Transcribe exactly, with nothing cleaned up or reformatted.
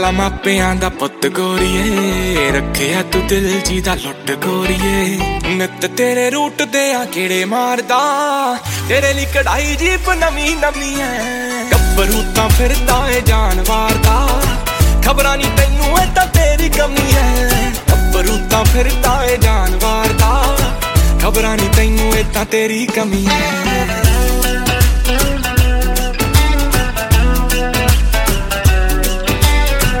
ਮਾਪਿਆਂ ਦਾ ਪੁੱਤ ਗੋਰੀਏ ਰੱਖਿਆ ਤੂੰ ਦਿਲ ਜੀ ਦਾ ਲੁੱਟ ਗੋਰੀਏ ਨਿੱਤ ਤੇਰੇ ਰੂਟ ਦੇ ਆ ਕਿਹੜੇ ਮਾਰਦਾ ਤੇਰੇ ਲਈ ਕਢਾਈ ਜੀਪ ਨਵੀਂ ਨਵੀਂ ਐ ਗੱਭਰੂ ਤਾਂ ਫਿਰਦਾ ਏ ਜਾਨਵਾਰ ਦਾ ਖਬਰਾਂ ਨੀ ਤੈਨੂੰ ਐ ਤਾਂ ਤੇਰੀ ਕਮੀ ਐ ਗੱਭਰੂ ਤਾਂ ਫਿਰਦਾ ਏ ਜਾਨਵਾਰ ਦਾ ਖਬਰਾਂ ਨੀ ਤੈਨੂੰ ਐ ਤਾਂ ਤੇਰੀ ਕਮੀ ਐ